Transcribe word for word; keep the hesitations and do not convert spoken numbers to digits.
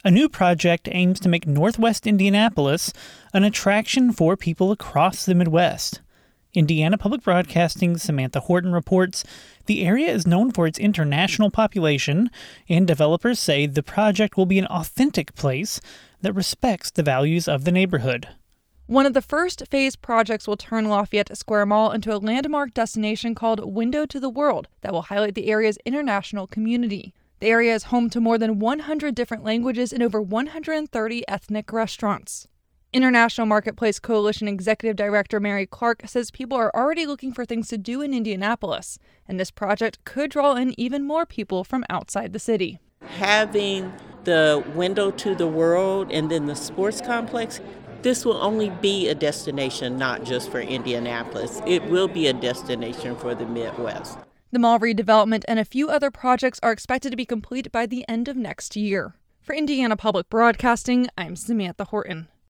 A new project aims to make Northwest Indianapolis an attraction for people across the Midwest. Indiana Public Broadcasting's Samantha Horton reports the area is known for its international population, and developers say the project will be an authentic place that respects the values of the neighborhood. One of the first phase projects will turn Lafayette Square Mall into a landmark destination called Window to the World that will highlight the area's international community. The area is home to more than one hundred different languages and over one hundred thirty ethnic restaurants. International Marketplace Coalition Executive Director Mary Clark says people are already looking for things to do in Indianapolis, and this project could draw in even more people from outside the city. Having the window to the world and then the sports complex, this will only be a destination not just for Indianapolis. It will be a destination for the Midwest. The mall redevelopment and a few other projects are expected to be complete by the end of next year. For Indiana Public Broadcasting, I'm Samantha Horton.